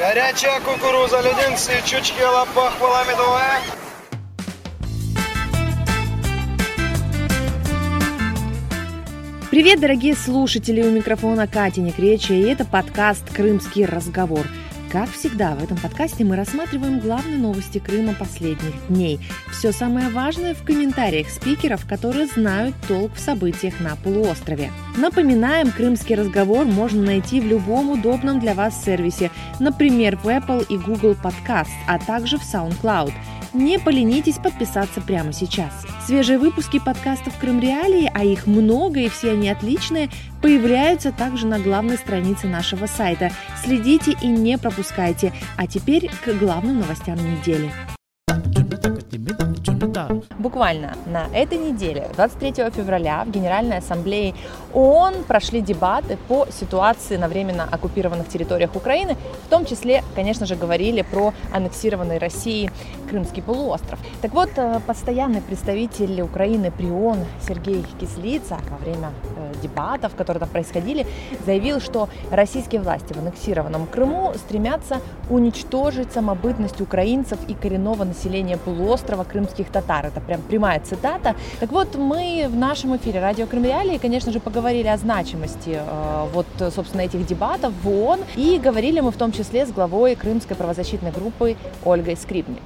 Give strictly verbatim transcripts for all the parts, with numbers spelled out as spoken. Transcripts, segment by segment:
Горячая кукуруза, леденцы, чучки, лопахвала медовая. Привет, дорогие слушатели! У микрофона Катя Некреча, и это подкаст «Крымский разговор». Как всегда, в этом подкасте мы рассматриваем главные новости Крыма последних дней. Все самое важное в комментариях спикеров, которые знают толк в событиях на полуострове. Напоминаем, «Крымский разговор» можно найти в любом удобном для вас сервисе, например, в Apple и Google Podcasts, а также в SoundCloud. Не поленитесь подписаться прямо сейчас. Свежие выпуски подкастов «Крым Реалии», а их много и все они отличные, появляются также на главной странице нашего сайта. Следите и не пропускайте. А теперь к главным новостям недели. Буквально на этой неделе, двадцать третьего февраля, в Генеральной Ассамблее ООН прошли дебаты по ситуации на временно оккупированных территориях Украины. В том числе, конечно же, говорили про аннексированный Россией Крымский полуостров. Так вот, постоянный представитель Украины при ООН Сергей Кислица во время дебатов, которые там происходили, заявил, что российские власти в аннексированном Крыму стремятся уничтожить самобытность украинцев и коренного населения полуострова крымских татар. Это прям прямая цитата. Так вот, мы в нашем эфире радио Крым Реалии, конечно же, поговорили о значимости э, вот, собственно, этих дебатов в ООН, и говорили мы в том числе с главой крымской правозащитной группы Ольгой Скрипник.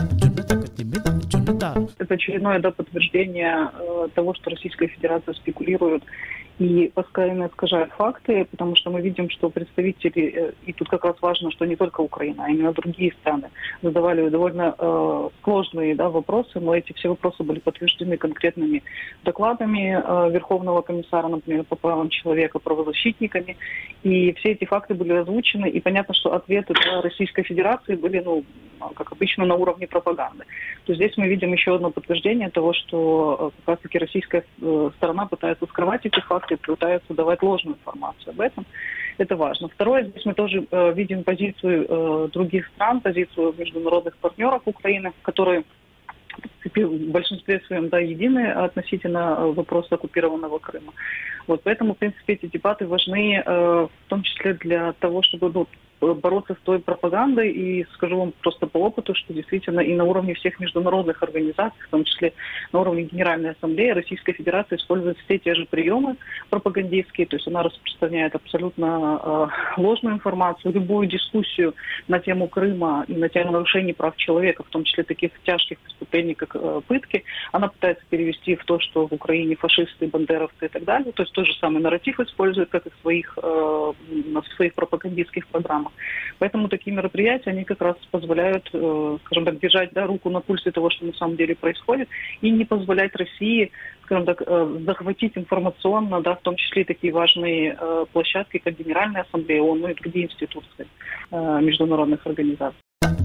Это очередное да, подтверждение э, того, что Российская Федерация спекулирует и постоянно искажает факты, потому что мы видим, что представители, э, и тут как раз важно, что не только Украина, а именно другие страны задавали довольно э, сложные да, вопросы, но эти все вопросы были подтверждены конкретными докладами э, Верховного комиссара, например, по правам человека, правозащитниками, и все эти факты были озвучены, и понятно, что ответы да, Российской Федерации были, ну, как обычно, на уровне пропаганды. То здесь мы видим еще одно подтверждение того, что как раз-таки российская сторона пытается скрывать эти факты, пытается давать ложную информацию об этом. Это важно. Второе, здесь мы тоже э, видим позицию э, других стран, позицию международных партнеров Украины, которые в большинстве своем да, едины относительно вопроса оккупированного Крыма. Вот, поэтому, в принципе, эти дебаты важны, э, в том числе для того, чтобы ну, бороться с той пропагандой, и скажу вам просто по опыту, что действительно и на уровне всех международных организаций, в том числе на уровне Генеральной Ассамблеи, Российская Федерация использует все те же приемы пропагандистские, то есть она распространяет абсолютно э, ложную информацию, любую дискуссию на тему Крыма и на тему нарушений прав человека, в том числе таких тяжких преступлений, как э, пытки, она пытается перевести в то, что в Украине фашисты, бандеровцы и так далее, то есть тот же самый нарратив использует, как и в своих, э, в своих пропагандистских программах. Поэтому такие мероприятия, они как раз позволяют, э, скажем так, держать да, руку на пульсе того, что на самом деле происходит, и не позволять России, скажем так, э, захватить информационно, да, в том числе и такие важные э, площадки, как Генеральная Ассамблея ООН, ну и другие институции э, международных организаций.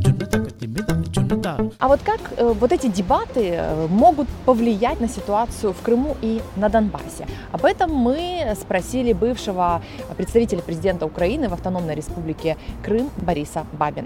А вот как э, вот эти дебаты э, могут повлиять на ситуацию в Крыму и на Донбассе? Об этом мы спросили бывшего представителя президента Украины в Автономной Республике Крым Бориса Бабина.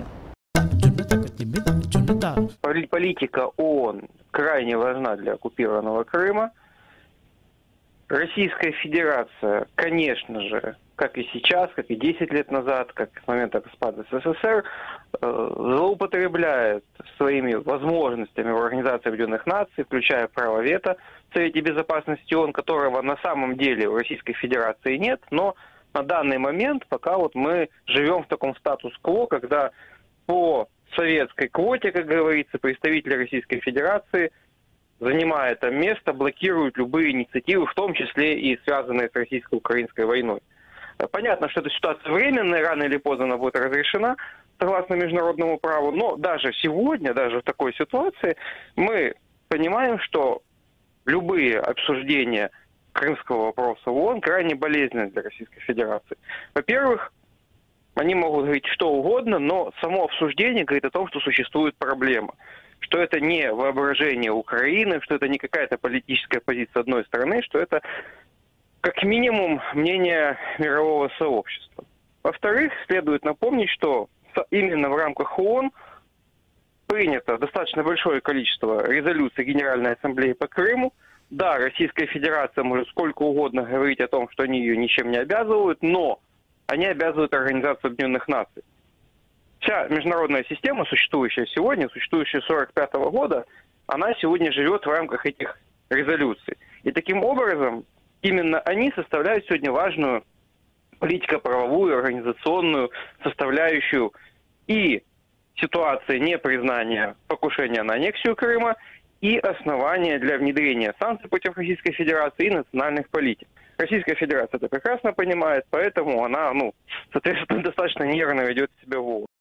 Политика ООН крайне важна для оккупированного Крыма. Российская Федерация, конечно же, как и сейчас, как и десять лет назад, как с момента распада СССР, злоупотребляет своими возможностями в Организации Объединенных Наций, включая право вето в Совете Безопасности ООН, которого на самом деле у Российской Федерации нет, но на данный момент пока вот мы живем в таком статус-кво, когда по советской квоте, как говорится, представители Российской Федерации, занимая это место, блокируют любые инициативы, в том числе и связанные с российско-украинской войной. Понятно, что эта ситуация временная, рано или поздно она будет разрешена, согласно международному праву, но даже сегодня, даже в такой ситуации, мы понимаем, что любые обсуждения крымского вопроса в ООН крайне болезненны для Российской Федерации. Во-первых, они могут говорить что угодно, но само обсуждение говорит о том, что существует проблема, что это не воображение Украины, что это не какая-то политическая позиция одной стороны, что это как минимум мнение мирового сообщества. Во-вторых, следует напомнить, что именно в рамках ООН принято достаточно большое количество резолюций Генеральной Ассамблеи по Крыму. Да, Российская Федерация может сколько угодно говорить о том, что они ее ничем не обязывают, но они обязывают Организацию Объединенных Наций. вся международная система, существующая сегодня, существующая с сорок пятого года, она сегодня живет в рамках этих резолюций. И таким образом именно они составляют сегодня важную политико-правовую, организационную составляющую и ситуации непризнания покушения на аннексию Крыма, и основания для внедрения санкций против Российской Федерации и национальных политик. Российская Федерация это прекрасно понимает, поэтому она, ну, соответственно, достаточно нервно ведет себя в ООН.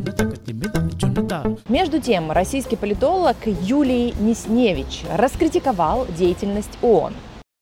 Между тем, российский политолог Юлий Несневич раскритиковал деятельность ООН.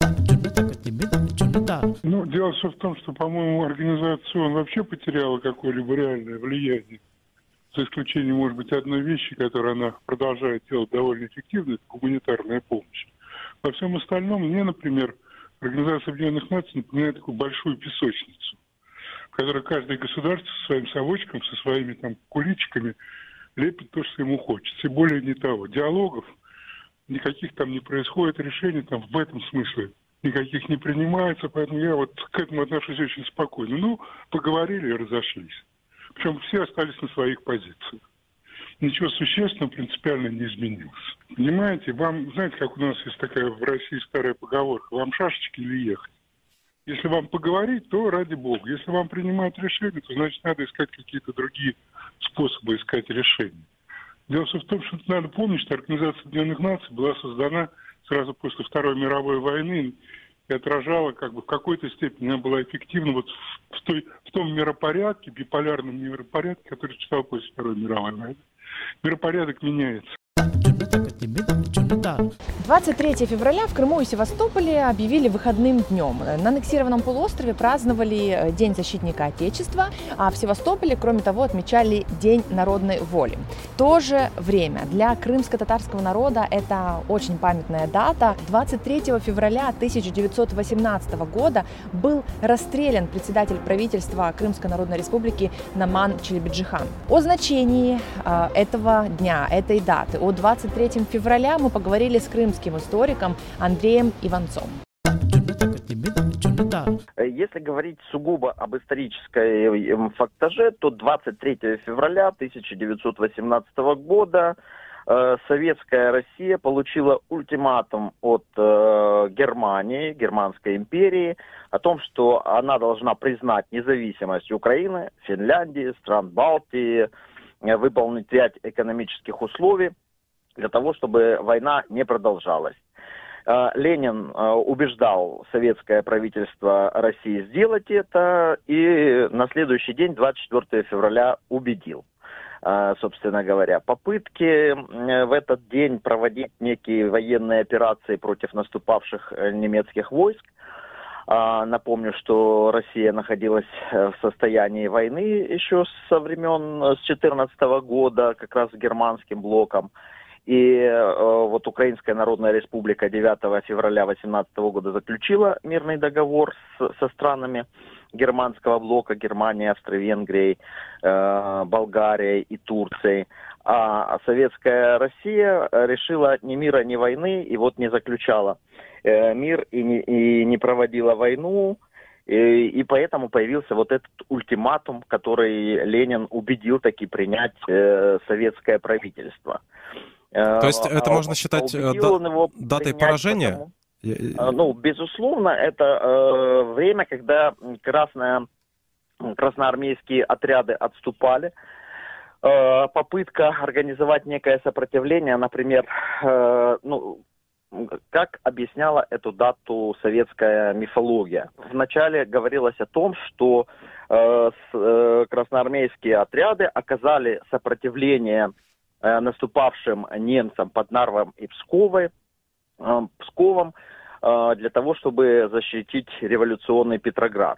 Ну, дело все в том, что, по-моему, организация ООН вообще потеряла какое-либо реальное влияние. За исключением, может быть, одной вещи, которую она продолжает делать довольно эффективно, это гуманитарная помощь. Во всем остальном мне, например, Организация Объединенных Наций напоминает такую большую песочницу, в которой каждое государство со своим совочком, со своими там куличиками лепит то, что ему хочется. И более не того. Диалогов никаких там не происходит, решений там в этом смысле никаких не принимается, поэтому я вот к этому отношусь очень спокойно. Ну, поговорили и разошлись. Причем все остались на своих позициях. Ничего существенного принципиально не изменилось. Понимаете, вам, знаете, как у нас есть такая в России старая поговорка, вам шашечки или ехать? Если вам поговорить, то ради бога. Если вам принимают решение, то значит надо искать какие-то другие способы искать решения. Дело все в том, что надо помнить, что Организация Объединенных Наций была создана сразу после Второй мировой войны и отражала, как бы в какой-то степени она была эффективна вот в, той, в том миропорядке, биполярном миропорядке, который существовал после Второй мировой войны. Миропорядок меняется. двадцать третьего февраля в Крыму и Севастополе объявили выходным днем. На аннексированном полуострове праздновали День защитника Отечества, а в Севастополе, кроме того, отмечали День народной воли. В то же время для крымско-татарского народа это очень памятная дата. двадцать третьего февраля тысяча девятьсот восемнадцатого года был расстрелян председатель правительства Крымской Народной Республики Наман Челебиджихан. О значении э, этого дня, этой даты, о двадцать третьего февраля мы поговорили с крымским историком Андреем Иванцом. Если говорить сугубо об историческом фактаже, то двадцать третьего февраля тысяча девятьсот восемнадцатого года э, Советская Россия получила ультиматум от э, Германии, Германской империи, о том, что она должна признать независимость Украины, Финляндии, стран Балтии, э, выполнить ряд экономических условий для того, чтобы война не продолжалась. Ленин убеждал советское правительство России сделать это, и на следующий день, двадцать четвёртого февраля, убедил. Собственно говоря, попытки в этот день проводить некие военные операции против наступавших немецких войск. Напомню, что Россия находилась в состоянии войны еще со времен с две тысячи четырнадцатого года, как раз с германским блоком. И э, вот Украинская Народная Республика девятого февраля две тысячи восемнадцатого года заключила мирный договор с, со странами германского блока, Германией, Австро-Венгрией, э, Болгарией и Турцией. А Советская Россия решила ни мира, ни войны, и вот не заключала э, мир и не, и не проводила войну. И, и поэтому появился вот этот ультиматум, который Ленин убедил таки принять э, советское правительство. То есть это можно считать да, датой поражения? Потому, ну, безусловно, это э, время, когда красная, красноармейские отряды отступали. Э, попытка организовать некое сопротивление, например, э, ну, как объясняла эту дату советская мифология. Вначале говорилось о том, что э, с, э, красноармейские отряды оказали сопротивление наступавшим немцам под Нарвой и Псковой, э, Псковом э, для того, чтобы защитить революционный Петроград.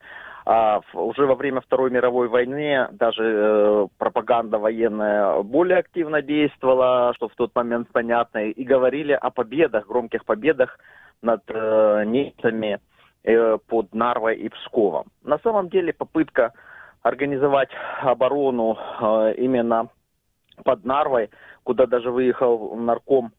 А в, уже во время Второй мировой войны даже э, пропаганда военная более активно действовала, что в тот момент понятно, и говорили о победах, громких победах над э, немцами э, под Нарвой и Псковом. На самом деле попытка организовать оборону э, именно под Нарвой, куда даже выехал нарком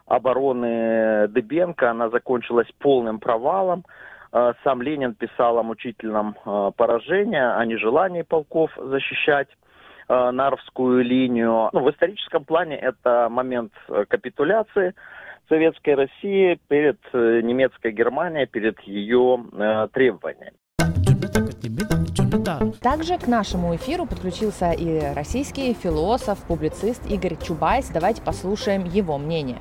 обороны Дыбенко, она закончилась полным провалом. Сам Ленин писал о мучительном поражении, о нежелании полков защищать э, Нарвскую линию. Ну, в историческом плане это момент капитуляции Советской России перед э, немецкой Германией, перед ее э, требованиями. Также к нашему эфиру подключился и российский философ, публицист Игорь Чубайс. Давайте послушаем его мнение.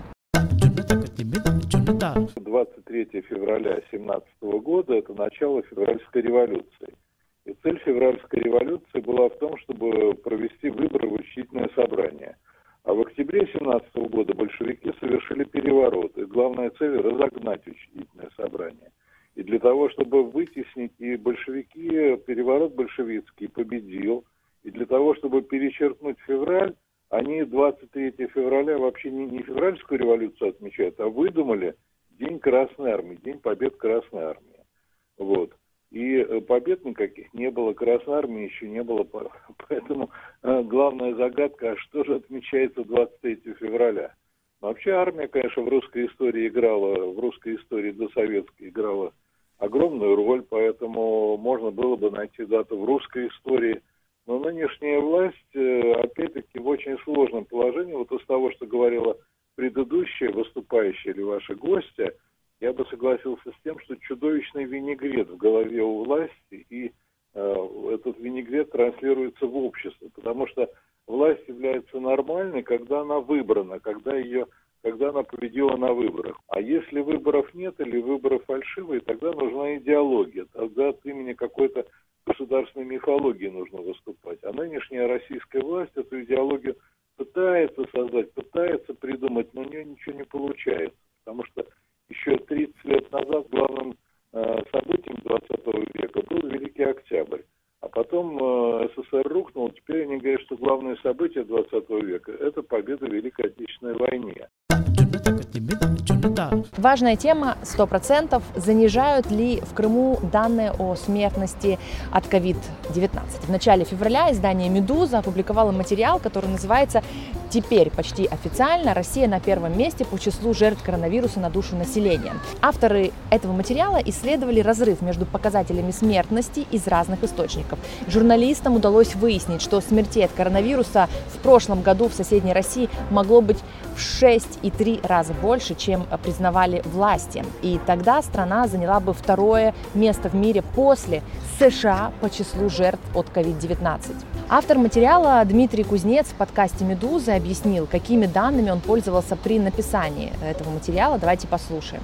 двадцать третьего февраля две тысячи семнадцатого года – это начало февральской революции. И цель февральской революции была в том, чтобы провести выборы в учредительное собрание. А в октябре две тысячи семнадцатого года большевики совершили переворот. И главная цель – разогнать учредительное собрание. И для того, чтобы вытеснить и большевики, переворот большевистский победил. И для того, чтобы перечеркнуть февраль, они двадцать третьего февраля вообще не, не февральскую революцию отмечают, а выдумали День Красной Армии, День Побед Красной Армии. Вот. И побед никаких не было, Красной Армии еще не было. Поэтому главная загадка, а что же отмечается двадцать третьего февраля? Вообще армия, конечно, в русской истории играла, в русской истории досоветской играла огромную роль, поэтому можно было бы найти дату в русской истории. Но нынешняя власть, опять-таки, в очень сложном положении. Вот из того, что говорила предыдущая выступающая или ваша гостья, я бы согласился с тем, что чудовищный винегрет в голове у власти, и э, этот винегрет транслируется в общество, потому что власть является нормальной, когда она выбрана, когда ее, когда она победила на выборах. А если выборов нет или выборы фальшивые, тогда нужна идеология, тогда от имени какой-то государственной мифологии нужно выступать. А нынешняя российская власть эту идеологию пытается создать, пытается придумать, но у нее ничего не получается. Потому что еще тридцать лет назад главным э, событием двадцатого века был Великий Октябрь. А потом э, СССР рухнул, теперь они говорят, что главное событие двадцатого века – это победа в Великой Отечественной войне. Важная тема сто процентов. Занижают ли в Крыму данные о смертности от ковид девятнадцать? В начале февраля издание «Медуза» опубликовало материал, который называется «Теперь почти официально Россия на первом месте по числу жертв коронавируса на душу населения». Авторы этого материала исследовали разрыв между показателями смертности из разных источников. Журналистам удалось выяснить, что смертей от коронавируса в прошлом году в соседней России могло быть в шесть и три раза больше, чем признавали власти. И тогда страна заняла бы второе место в мире после США по числу жертв от ковид девятнадцать. Автор материала Дмитрий Кузнец в подкасте «Медузы» объяснил, какими данными он пользовался при написании этого материала. Давайте послушаем.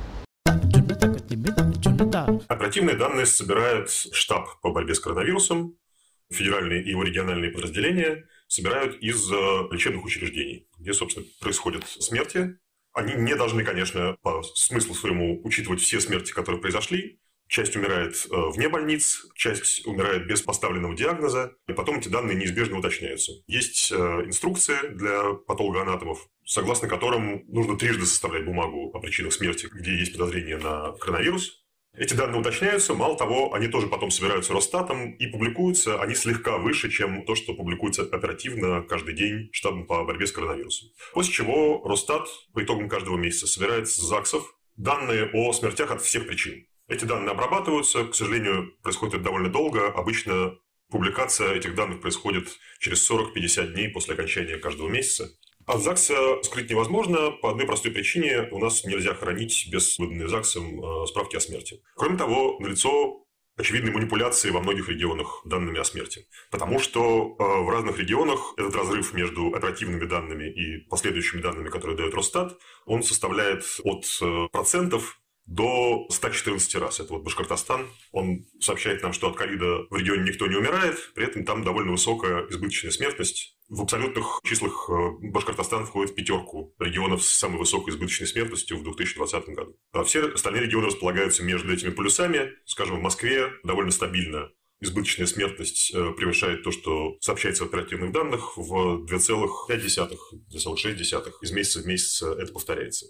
Оперативные данные собирает штаб по борьбе с коронавирусом. Федеральные и его региональные подразделения собирают из лечебных учреждений, где, собственно, происходят смерти. Они не должны, конечно, по смыслу своему учитывать все смерти, которые произошли. Часть умирает вне больниц, часть умирает без поставленного диагноза, и потом эти данные неизбежно уточняются. Есть инструкция для патологоанатомов, согласно которым нужно трижды составлять бумагу о причинах смерти, где есть подозрение на коронавирус. Эти данные уточняются, мало того, они тоже потом собираются Росстатом и публикуются, они слегка выше, чем то, что публикуется оперативно каждый день штабом по борьбе с коронавирусом. После чего Росстат по итогам каждого месяца собирает с ЗАГСов данные о смертях от всех причин. Эти данные обрабатываются, к сожалению, происходит это довольно долго, обычно публикация этих данных происходит через сорок-пятьдесят дней после окончания каждого месяца. От ЗАГСа скрыть невозможно по одной простой причине. У нас нельзя хранить без выданной ЗАГСом справки о смерти. Кроме того, налицо очевидные манипуляции во многих регионах данными о смерти. Потому что в разных регионах этот разрыв между оперативными данными и последующими данными, которые дает Росстат, он составляет от процентов до ста четырнадцати раз. Это вот Башкортостан. Он сообщает нам, что от ковида в регионе никто не умирает, при этом там довольно высокая избыточная смертность. В абсолютных числах Башкортостан входит в пятерку регионов с самой высокой избыточной смертностью в две тысячи двадцатом году. А все остальные регионы располагаются между этими полюсами. Скажем, в Москве довольно стабильно избыточная смертность превышает то, что сообщается в оперативных данных, в два целых пять десятых, два целых шесть десятых. Из месяца в месяц это повторяется.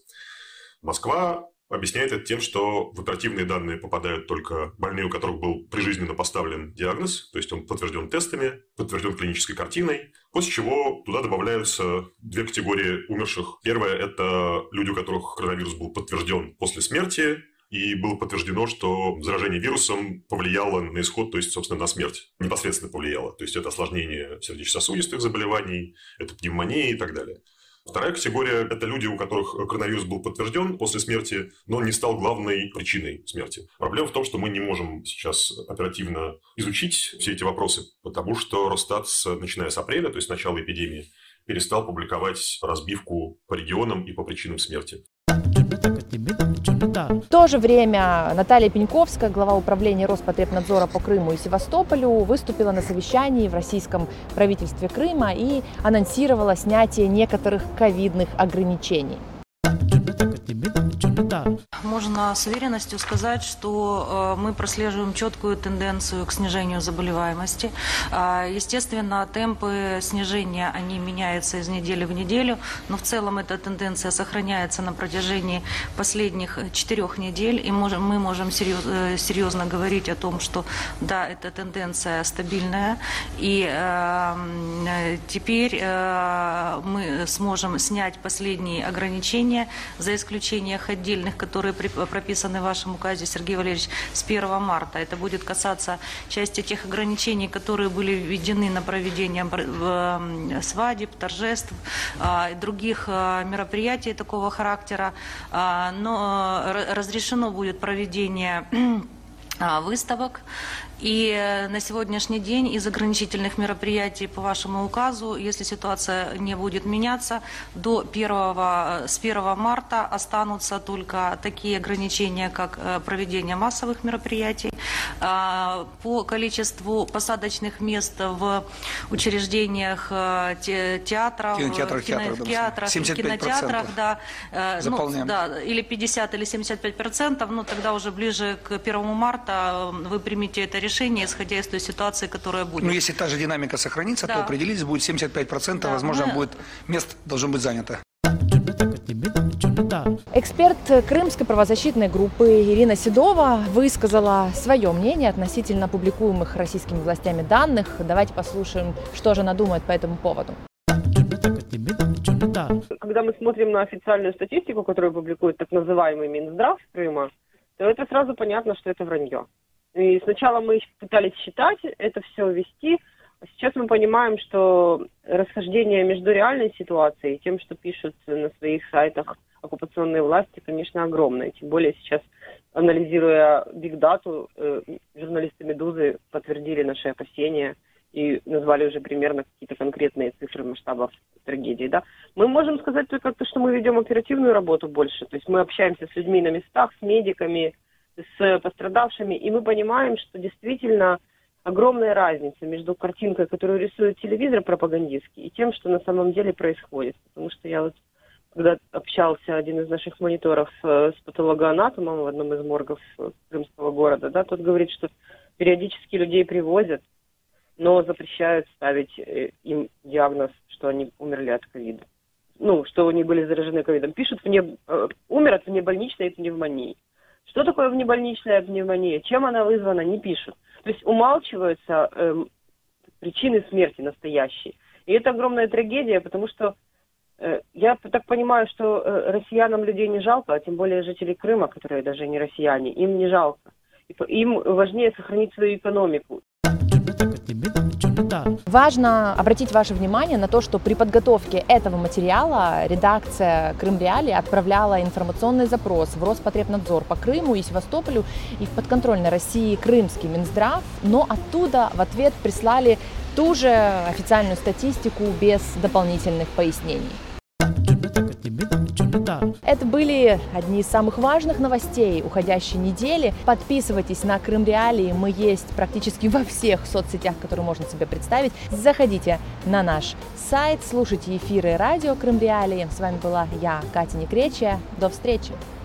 Москва объясняет это тем, что в оперативные данные попадают только больные, у которых был прижизненно поставлен диагноз, то есть он подтвержден тестами, подтвержден клинической картиной, после чего туда добавляются две категории умерших. Первая – это люди, у которых коронавирус был подтвержден после смерти, и было подтверждено, что заражение вирусом повлияло на исход, то есть, собственно, на смерть. Непосредственно повлияло. То есть, это осложнение сердечно-сосудистых заболеваний, это пневмония и так далее. Вторая категория – это люди, у которых коронавирус был подтвержден после смерти, но он не стал главной причиной смерти. Проблема в том, что мы не можем сейчас оперативно изучить все эти вопросы, потому что Росстат, начиная с апреля, то есть с начала эпидемии, перестал публиковать разбивку по регионам и по причинам смерти. В то же время Наталья Пеньковская, глава управления Роспотребнадзора по Крыму и Севастополю, выступила на совещании в российском правительстве Крыма и анонсировала снятие некоторых ковидных ограничений. Можно с уверенностью сказать, что мы прослеживаем четкую тенденцию к снижению заболеваемости. Естественно, темпы снижения, они меняются из недели в неделю, но в целом эта тенденция сохраняется на протяжении последних четырех недель. И можем, мы можем серьезно, серьезно говорить о том, что да, эта тенденция стабильная. И э, теперь э, мы сможем снять последние ограничения, за исключением отдельных, которые прописаны в вашем указе, Сергей Валерьевич, с первого марта. Это будет касаться части тех ограничений, которые были введены на проведение свадеб, торжеств и других мероприятий такого характера. Но разрешено будет проведение выставок. И на сегодняшний день из ограничительных мероприятий по вашему указу, если ситуация не будет меняться, до первого, с первого марта останутся только такие ограничения, как проведение массовых мероприятий. По количеству посадочных мест в учреждениях театров, кинотеатрах, кино, театрах, кинотеатрах, да, ну, да, или пятьдесят или семьдесят пять процентов, ну тогда уже ближе к первому марта вы примете это решение. Решение, исходя из той ситуации, которая будет. Ну, если та же динамика сохранится, да, то определились, будет семьдесят пять процентов, да, возможно, мы... будет, мест должно быть занято. Эксперт крымской правозащитной группы Ирина Седова высказала свое мнение относительно публикуемых российскими властями данных. Давайте послушаем, что же она думает по этому поводу. Когда мы смотрим на официальную статистику, которую публикует так называемый Минздрав Крыма, то это сразу понятно, что это вранье. И сначала мы пытались считать, это все вести, а сейчас мы понимаем, что расхождение между реальной ситуацией и тем, что пишут на своих сайтах оккупационные власти, конечно, огромное. Тем более сейчас, анализируя бигдату, журналисты «Медузы» подтвердили наши опасения и назвали уже примерно какие-то конкретные цифры масштабов трагедии. Да? Мы можем сказать только то, что мы ведем оперативную работу больше. То есть мы общаемся с людьми на местах, с медиками, с пострадавшими, и мы понимаем, что действительно огромная разница между картинкой, которую рисует телевизор пропагандистский, и тем, что на самом деле происходит. Потому что я вот, когда общался один из наших мониторов с патологоанатомом в одном из моргов крымского города, да, тот говорит, что периодически людей привозят, но запрещают ставить им диагноз, что они умерли от ковида. Ну, что они были заражены ковидом. Пишут, вне, умер от внебольничной пневмонии. Что такое внебольничная пневмония? Чем она вызвана, не пишут. То есть умалчиваются э, причины смерти настоящие. И это огромная трагедия, потому что э, я так понимаю, что э, россиянам людей не жалко, а тем более жителей Крыма, которые даже не россияне, им не жалко. Им важнее сохранить свою экономику. Важно обратить ваше внимание на то, что при подготовке этого материала редакция Крым Реалии отправляла информационный запрос в Роспотребнадзор по Крыму и Севастополю и в подконтрольной России Крымский Минздрав, но оттуда в ответ прислали ту же официальную статистику без дополнительных пояснений. Это были одни из самых важных новостей уходящей недели. Подписывайтесь на Крым Реалии. Мы есть практически во всех соцсетях, которые можно себе представить. Заходите на наш сайт, слушайте эфиры радио Крым Реалии. С вами была я, Катя Некречия. До встречи!